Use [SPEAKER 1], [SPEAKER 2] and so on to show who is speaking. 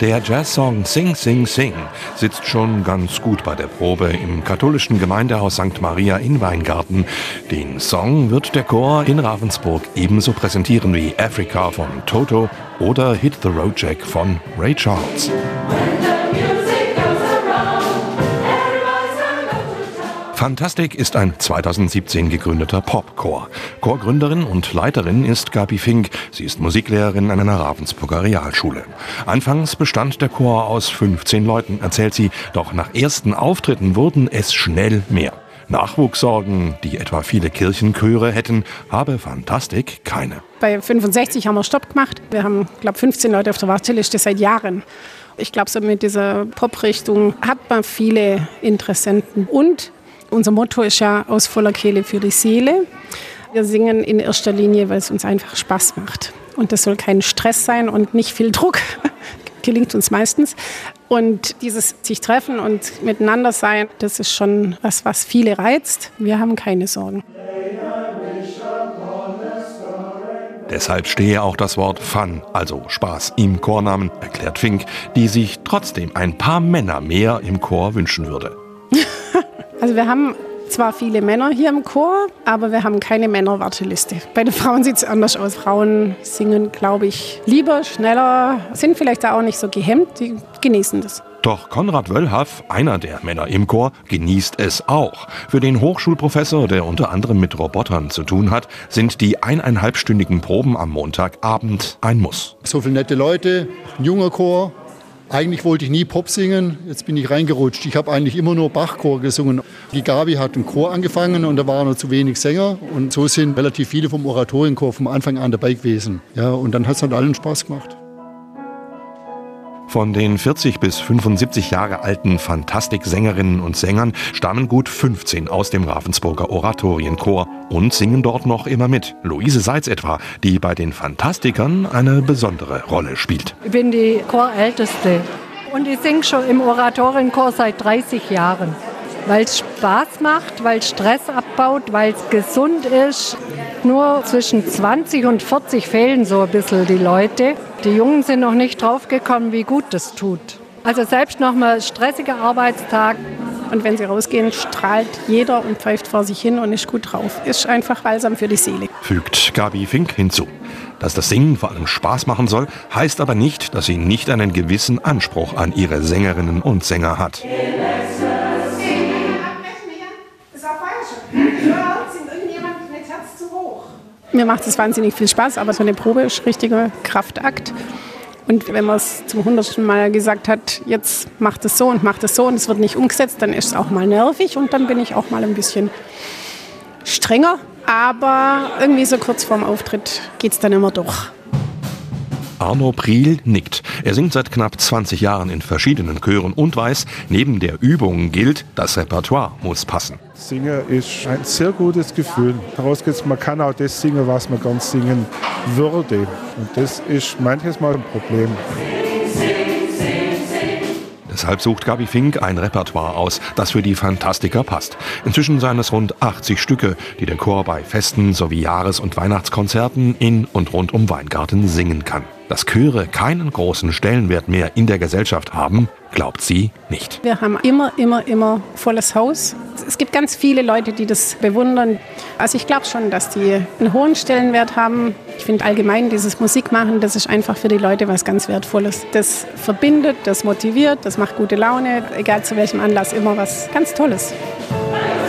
[SPEAKER 1] Der Jazzsong Sing, Sing, Sing sitzt schon ganz gut bei der Probe im katholischen Gemeindehaus St. Maria in Weingarten. Den Song wird der Chor in Ravensburg ebenso präsentieren wie Africa von Toto oder Hit the Road Jack von Ray Charles. Fantastic ist ein 2017 gegründeter Popchor. Chorgründerin und Leiterin ist Gabi Fink. Sie ist Musiklehrerin an einer Ravensburger Realschule. Anfangs bestand der Chor aus 15 Leuten, erzählt sie. Doch nach ersten Auftritten wurden es schnell mehr. Nachwuchssorgen, die etwa viele Kirchenchöre hätten, habe Fantastic keine.
[SPEAKER 2] Bei 65 haben wir Stopp gemacht. Wir haben, glaube ich, 15 Leute auf der Warteliste seit Jahren. Ich glaube, so mit dieser Pop-Richtung hat man viele Interessenten. Und unser Motto ist ja aus voller Kehle für die Seele. Wir singen in erster Linie, weil es uns einfach Spaß macht. Und das soll kein Stress sein und nicht viel Druck. Gelingt uns meistens. Und dieses sich treffen und miteinander sein, das ist schon was viele reizt. Wir haben keine Sorgen.
[SPEAKER 1] Deshalb stehe auch das Wort Fun, also Spaß, im Chornamen, erklärt Fink, die sich trotzdem ein paar Männer mehr im Chor wünschen würde.
[SPEAKER 2] Also wir haben zwar viele Männer hier im Chor, aber wir haben keine Männerwarteliste. Bei den Frauen sieht es anders aus. Frauen singen, glaube ich, lieber, schneller, sind vielleicht auch nicht so gehemmt, die genießen das.
[SPEAKER 1] Doch Konrad Wöllhaff, einer der Männer im Chor, genießt es auch. Für den Hochschulprofessor, der unter anderem mit Robotern zu tun hat, sind die 1,5-stündigen Proben am Montagabend ein Muss.
[SPEAKER 3] So viele nette Leute, ein junger Chor. Eigentlich wollte ich nie Pop singen, jetzt bin ich reingerutscht. Ich habe eigentlich immer nur Bachchor gesungen. Die Gabi hat einen Chor angefangen und da waren noch zu wenig Sänger. Und so sind relativ viele vom Oratorienchor vom Anfang an dabei gewesen. Ja, und dann hat es halt allen Spaß gemacht.
[SPEAKER 1] Von den 40 bis 75 Jahre alten Fantastik-Sängerinnen und Sängern stammen gut 15 aus dem Ravensburger Oratorienchor und singen dort noch immer mit. Luise Seitz etwa, die bei den Fantastikern eine besondere Rolle spielt.
[SPEAKER 4] Ich bin die Chorälteste und ich singe schon im Oratorienchor seit 30 Jahren. Weil es Spaß macht, weil es Stress abbaut, weil es gesund ist. Nur zwischen 20 und 40 fehlen so ein bisschen die Leute. Die Jungen sind noch nicht draufgekommen, wie gut das tut. Also selbst noch mal stressiger Arbeitstag.
[SPEAKER 2] Und wenn sie rausgehen, strahlt jeder und pfeift vor sich hin und ist gut drauf. Ist einfach balsam für die Seele.
[SPEAKER 1] Fügt Gabi Fink hinzu. Dass das Singen vor allem Spaß machen soll, heißt aber nicht, dass sie nicht einen gewissen Anspruch an ihre Sängerinnen und Sänger hat.
[SPEAKER 2] Mir macht es wahnsinnig viel Spaß, aber so eine Probe ist ein richtiger Kraftakt. Und wenn man es zum 100. Mal gesagt hat, jetzt macht es so und es wird nicht umgesetzt, dann ist es auch mal nervig und dann bin ich auch mal ein bisschen strenger. Aber irgendwie so kurz vorm Auftritt geht es dann immer durch.
[SPEAKER 1] Arno Priel nickt. Er singt seit knapp 20 Jahren in verschiedenen Chören und weiß, neben der Übung gilt, das Repertoire muss passen.
[SPEAKER 5] Singen ist ein sehr gutes Gefühl. Man kann auch das singen, was man ganz singen würde. Und das ist manches Mal ein Problem.
[SPEAKER 1] Deshalb sucht Gabi Fink ein Repertoire aus, das für die Fantastiker passt. Inzwischen seien es rund 80 Stücke, die der Chor bei Festen sowie Jahres- und Weihnachtskonzerten in und rund um Weingarten singen kann. Dass Chöre keinen großen Stellenwert mehr in der Gesellschaft haben, glaubt sie nicht.
[SPEAKER 2] Wir haben immer volles Haus. Es gibt ganz viele Leute, die das bewundern. Also ich glaube schon, dass die einen hohen Stellenwert haben. Ich finde allgemein dieses Musikmachen, das ist einfach für die Leute was ganz Wertvolles. Das verbindet, das motiviert, das macht gute Laune. Egal zu welchem Anlass, immer was ganz Tolles.